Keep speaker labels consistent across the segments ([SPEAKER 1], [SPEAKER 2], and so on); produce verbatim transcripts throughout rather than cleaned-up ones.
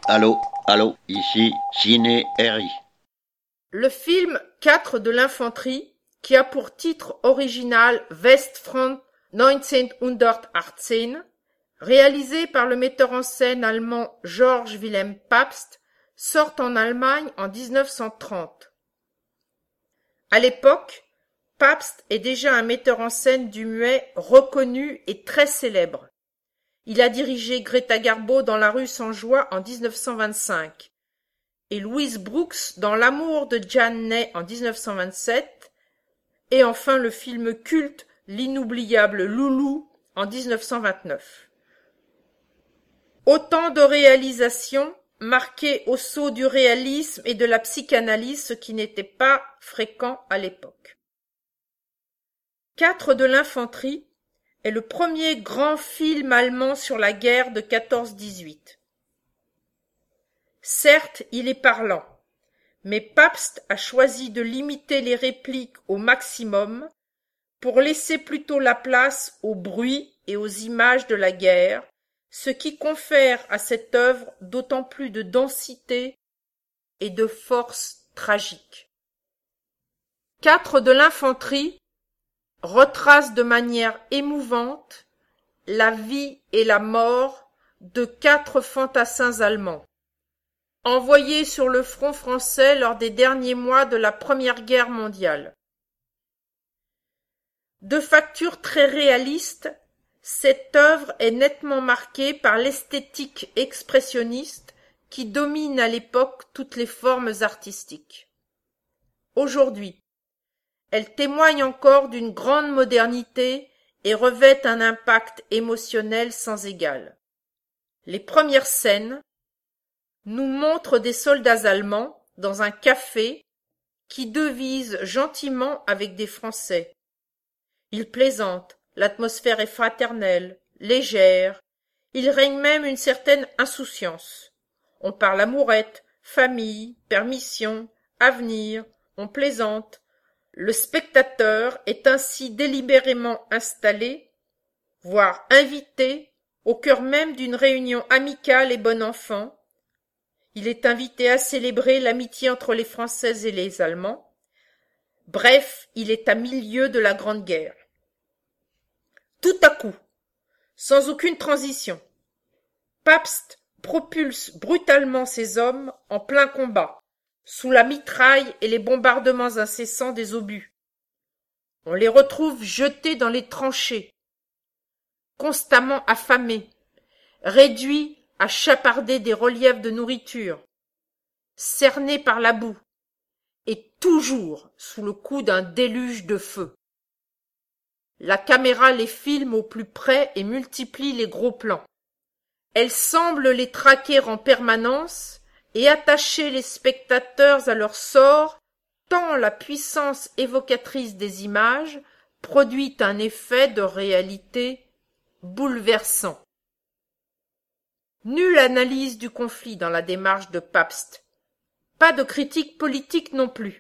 [SPEAKER 1] Allô, allô, ici Ciné R I.
[SPEAKER 2] Le film quatre de l'infanterie, qui a pour titre original Westfront neunzehnhundertachtzehn, réalisé par le metteur en scène allemand Georg Wilhelm Pabst, sort en Allemagne en dix-neuf cent trente. À l'époque, Pabst est déjà un metteur en scène du muet reconnu et très célèbre. Il a dirigé Greta Garbo dans La rue sans joie en dix-neuf cent vingt-cinq et Louise Brooks dans L'amour de Jane Ney en dix-neuf cent vingt-sept, et enfin le film culte L'inoubliable Loulou en dix-neuf cent vingt-neuf. Autant de réalisations marquées au sceau du réalisme et de la psychanalyse, ce qui n'était pas fréquent à l'époque. Quatre de l'infanterie est le premier grand film allemand sur la guerre de quatorze dix-huit. Certes, il est parlant, mais Pabst a choisi de limiter les répliques au maximum pour laisser plutôt la place au bruit et aux images de la guerre, ce qui confère à cette œuvre d'autant plus de densité et de force tragique. Quatre de l'infanterie retrace de manière émouvante la vie et la mort de quatre fantassins allemands, envoyés sur le front français lors des derniers mois de la Première Guerre mondiale. De facture très réaliste, cette œuvre est nettement marquée par l'esthétique expressionniste qui domine à l'époque toutes les formes artistiques. Aujourd'hui, elle témoigne encore d'une grande modernité et revêt un impact émotionnel sans égal. Les premières scènes nous montrent des soldats allemands dans un café qui devisent gentiment avec des Français. Ils plaisantent, l'atmosphère est fraternelle, légère, il règne même une certaine insouciance. On parle amourette, famille, permission, avenir, on plaisante. Le spectateur est ainsi délibérément installé, voire invité, au cœur même d'une réunion amicale et bon enfant. Il est invité à célébrer l'amitié entre les Français et les Allemands. Bref, il est à milieu de la Grande Guerre. Tout à coup, sans aucune transition, Pabst propulse brutalement ses hommes en plein combat, sous la mitraille et les bombardements incessants des obus. On les retrouve jetés dans les tranchées, constamment affamés, réduits à chaparder des reliefs de nourriture, cernés par la boue, et toujours sous le coup d'un déluge de feu. La caméra les filme au plus près et multiplie les gros plans. Elle semble les traquer en permanence et attacher les spectateurs à leur sort, tant la puissance évocatrice des images produit un effet de réalité bouleversant. Nulle analyse du conflit dans la démarche de Pabst, pas de critique politique non plus.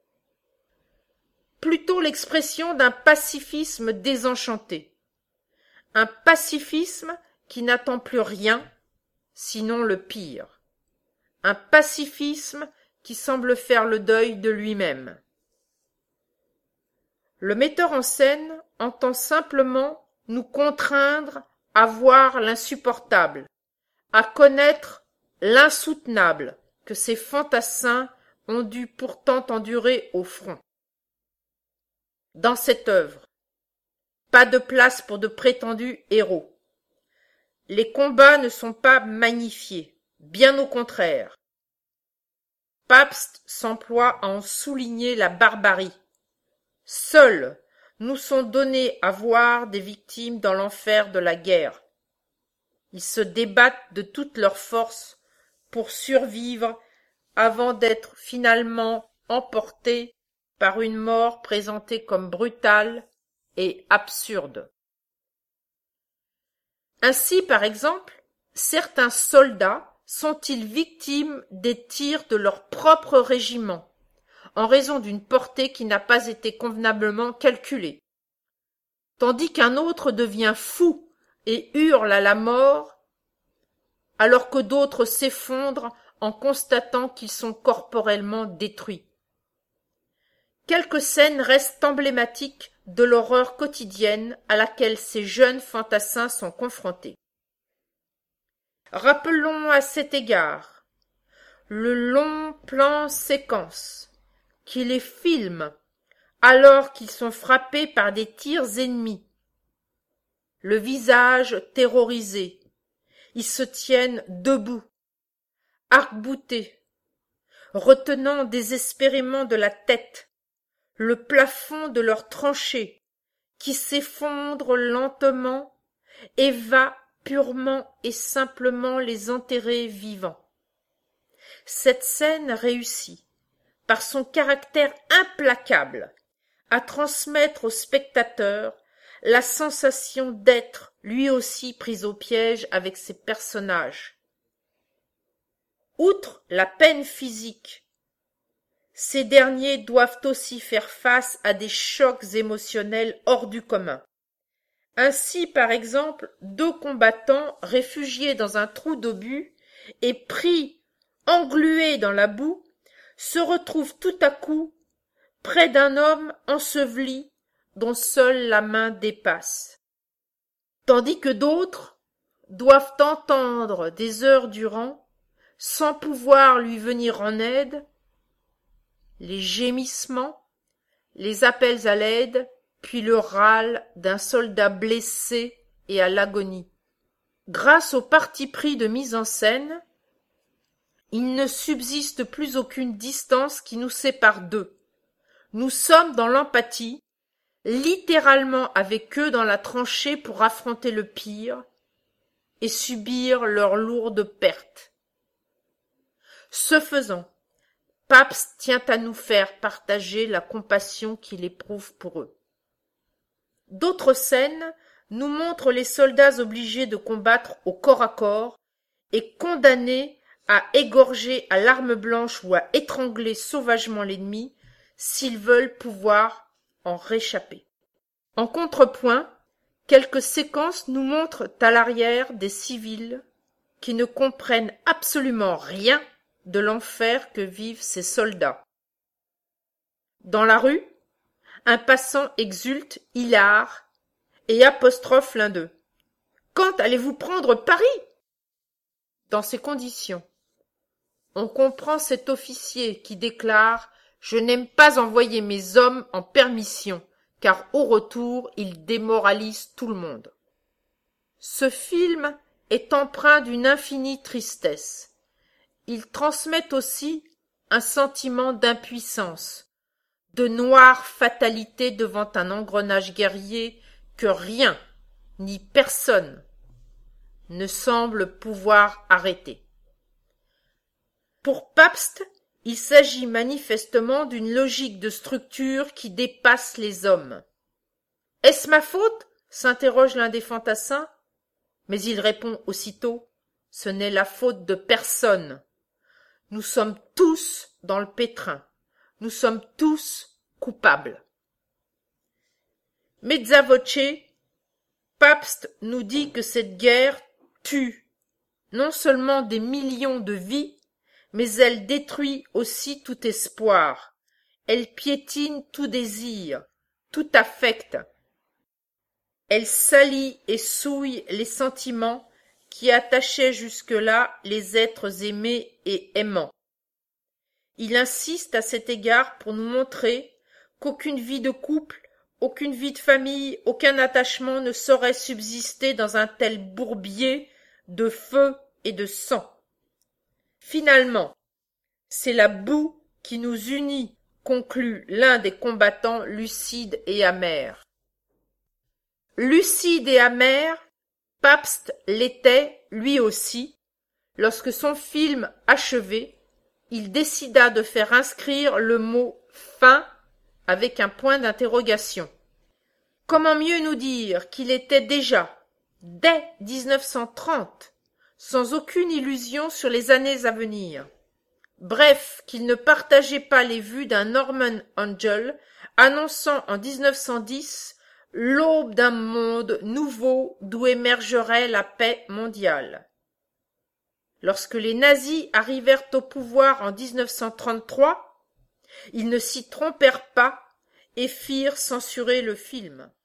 [SPEAKER 2] Plutôt l'expression d'un pacifisme désenchanté, un pacifisme qui n'attend plus rien, sinon le pire, un pacifisme qui semble faire le deuil de lui-même. Le metteur en scène entend simplement nous contraindre à voir l'insupportable, à connaître l'insoutenable que ces fantassins ont dû pourtant endurer au front. Dans cette œuvre, pas de place pour de prétendus héros. Les combats ne sont pas magnifiés, bien au contraire. Pabst s'emploie à en souligner la barbarie. Seuls nous sont donnés à voir des victimes dans l'enfer de la guerre. Ils se débattent de toute leur force pour survivre avant d'être finalement emportés par une mort présentée comme brutale et absurde. Ainsi, par exemple, certains soldats sont-ils victimes des tirs de leur propre régiment, en raison d'une portée qui n'a pas été convenablement calculée, tandis qu'un autre devient fou et hurle à la mort alors que d'autres s'effondrent en constatant qu'ils sont corporellement détruits. Quelques scènes restent emblématiques de l'horreur quotidienne à laquelle ces jeunes fantassins sont confrontés. Rappelons à cet égard le long plan séquence qui les filme alors qu'ils sont frappés par des tirs ennemis. Le visage terrorisé, ils se tiennent debout, arc-boutés, retenant désespérément de la tête le plafond de leur tranchée qui s'effondre lentement et va purement et simplement les enterrer vivants. Cette scène réussit, par son caractère implacable, à transmettre au spectateur la sensation d'être lui aussi pris au piège avec ses personnages. Outre la peine physique, ces derniers doivent aussi faire face à des chocs émotionnels hors du commun. Ainsi, par exemple, deux combattants réfugiés dans un trou d'obus et pris, englués dans la boue, se retrouvent tout à coup près d'un homme enseveli dont seule la main dépasse. Tandis que d'autres doivent entendre des heures durant, sans pouvoir lui venir en aide, les gémissements, les appels à l'aide, puis le râle d'un soldat blessé et à l'agonie. Grâce au parti pris de mise en scène, il ne subsiste plus aucune distance qui nous sépare d'eux. Nous sommes dans l'empathie, littéralement avec eux dans la tranchée pour affronter le pire et subir leurs lourdes pertes. Ce faisant, Pabst tient à nous faire partager la compassion qu'il éprouve pour eux. D'autres scènes nous montrent les soldats obligés de combattre au corps à corps et condamnés à égorger à l'arme blanche ou à étrangler sauvagement l'ennemi s'ils veulent pouvoir en réchapper. En contrepoint, quelques séquences nous montrent à l'arrière des civils qui ne comprennent absolument rien de l'enfer que vivent ces soldats. Dans la rue, un passant exulte, hilare, et apostrophe l'un d'eux. « Quand allez-vous prendre Paris ?» Dans ces conditions, on comprend cet officier qui déclare « Je n'aime pas envoyer mes hommes en permission, car au retour, ils démoralisent tout le monde. » Ce film est empreint d'une infinie tristesse. Il transmet aussi un sentiment d'impuissance, de noire fatalité devant un engrenage guerrier que rien, ni personne, ne semble pouvoir arrêter. Pour Pabst, il s'agit manifestement d'une logique de structure qui dépasse les hommes. « Est-ce ma faute ?» s'interroge l'un des fantassins, mais il répond aussitôt « Ce n'est la faute de personne. Nous sommes tous dans le pétrin. Nous sommes tous coupables. » Mezza voce, Pabst nous dit que cette guerre tue non seulement des millions de vies, mais elle détruit aussi tout espoir. Elle piétine tout désir, tout affect. Elle salit et souille les sentiments qui attachaient jusque-là les êtres aimés et aimants. Il insiste à cet égard pour nous montrer qu'aucune vie de couple, aucune vie de famille, aucun attachement ne saurait subsister dans un tel bourbier de feu et de sang. Finalement, c'est la boue qui nous unit, conclut l'un des combattants lucide et amer. Lucide et amer, Pabst l'était lui aussi, lorsque son film achevé, il décida de faire inscrire le mot « fin » avec un point d'interrogation. Comment mieux nous dire qu'il était déjà, dès dix-neuf cent trente, sans aucune illusion sur les années à venir. Bref, qu'il ne partageait pas les vues d'un Norman Angell annonçant en dix-neuf cent dix l'aube d'un monde nouveau d'où émergerait la paix mondiale. lorsque les nazis arrivèrent au pouvoir en dix-neuf cent trente-trois, ils ne s'y trompèrent pas et firent censurer le film.